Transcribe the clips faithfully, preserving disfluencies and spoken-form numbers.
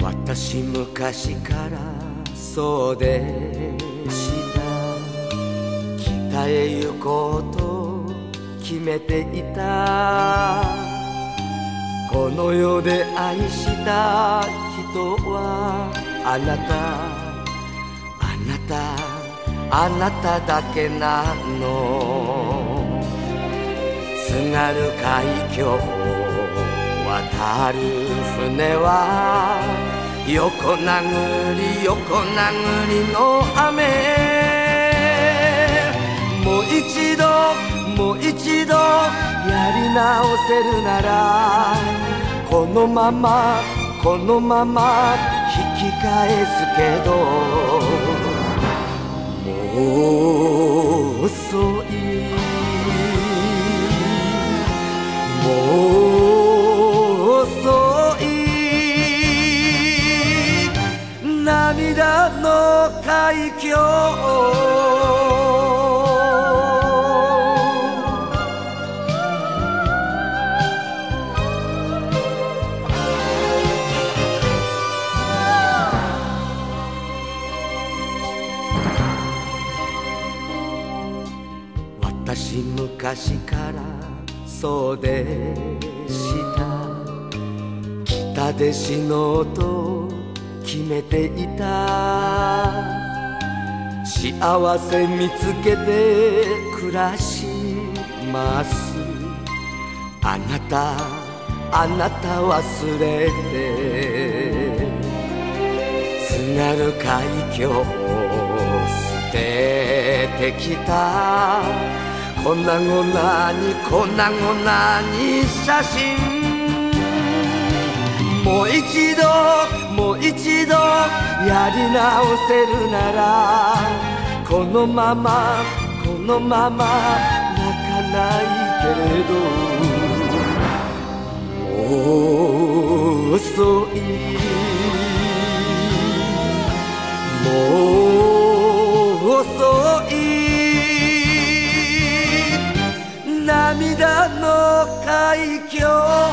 私昔からそうでした。北へ行こうと決めていた。この世で愛した人はあなた、あなた、あなただけなの。津軽海峡を渡る船は横殴り横殴りの雨。もう一度もう一度やり直せるなら、このままこのまま引き返すけど、もう遅い、もう遅い。涙の海峡、私昔からそうでした。北で死のうと決めていた。幸せ見つけて暮らします。あなたあなた忘れて、津軽海峡を捨ててきた。粉々に粉々に写真。もう一度もう一度やり直せるなら、このままこのまま泣かないけれど、もう遅い、もう遅い。涙の海峡、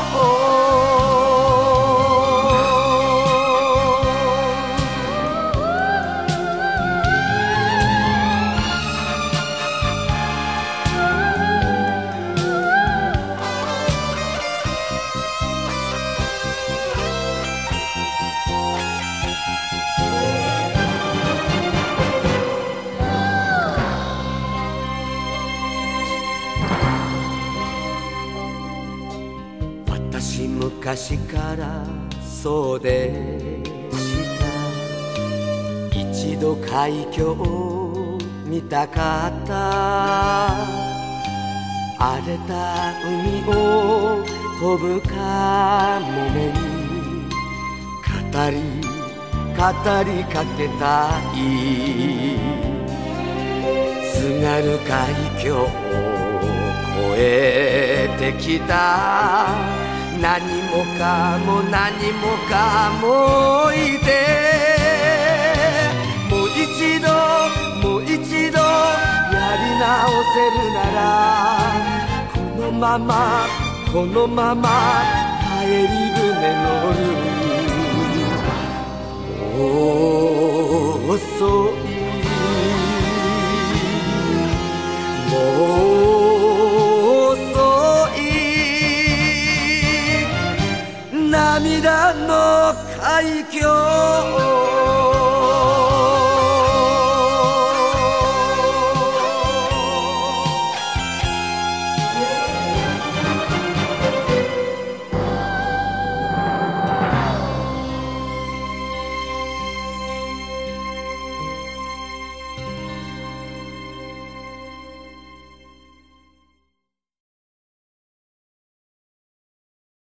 私昔からそうでした。一度海峡を見たかった。荒れた海を飛ぶかもめに語り語りかけたい。津軽海峡を越えてきた。何もかも何もかもいて、もう一度もう一度やり直せるなら、このままこのまま帰り船乗る。もう遅い、もう遅い。涙の海峡